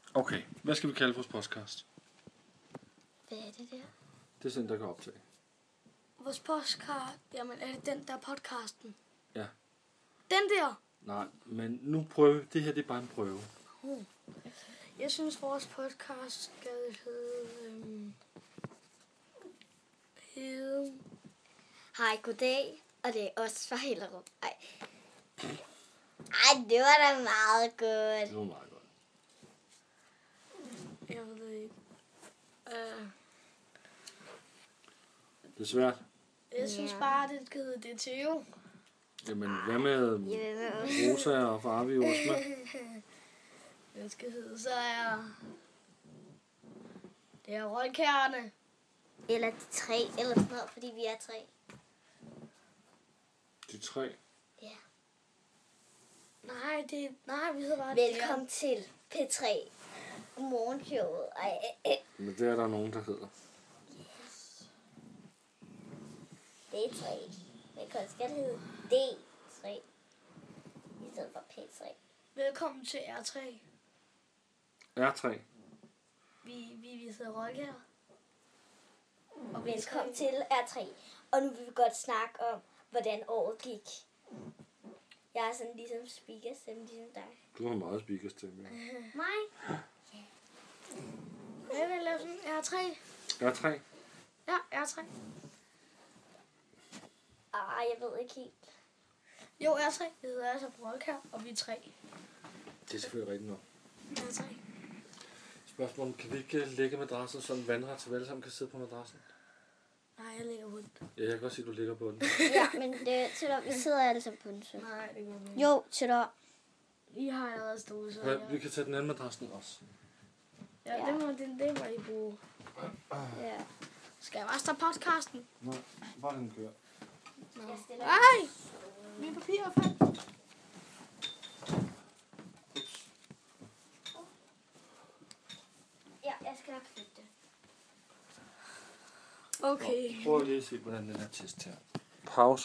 Okay, hvad skal vi kalde vores podcast? Hvad er det der? Det er sådan, der kan optage. Vores podcast, jamen er det den der podcasten? Ja. Den der? Nej, men nu prøve. Det her, det er bare en prøve. Jeg synes, vores podcast skal hedde... Hej, goddag. Og det er os fra Hellerup. Ej, det var da meget godt. Det var meget godt. Jeg ved det ikke. Det er svært. Jeg synes bare, det skal hedde DTO. Jamen, hvad med Rosa og Farvi Osma? Det skal hedde, så er... Det er Rødkærne. Eller de 3, eller sådan noget, fordi vi er 3. De 3. Ja. Nej, vi hedder bare Velkommen til P3. Godmorgenshowet. Men det er der nogen, der hedder. D3. Velkommen skal det hedde D3. I stedet for P3. Velkommen til R3. R3. Vi sidder Rødkær. Og velkommen til R3. Og nu vil vi godt snakke om, hvordan året gik. Jeg er sådan ligesom speakerstemme, ligesom dig. Du har meget speakerstemme. Mig? Jeg vil lave sådan R3. R3. Ja, R3. Jeg ved ikke helt. Jo, R3. Det hedder altså Rødkær, og vi er 3. Det er selvfølgelig rigtigt nok. R3. Spørgsmålet, kan vi ikke lægge madrassen sådan vandret, så vi alle sammen kan sidde på madrassen? Nej, jeg ligger på den. Ja, jeg kan godt se, at du ligger på den. Ja, men det til vi sidder alle sammen på den så. Nej, det gør vi ikke. Jo, til I har allerede stået, så Ja, vi kan tage den anden madras ned også. Ja, det må I bruge. Ja. Skal jeg bare starte podcasten? Nej, bare den kører. Nej! Min papir er faldt. Ja, jeg skal nok flytte det. Okay. Prøv lige at se, hvordan den her test her. Pause.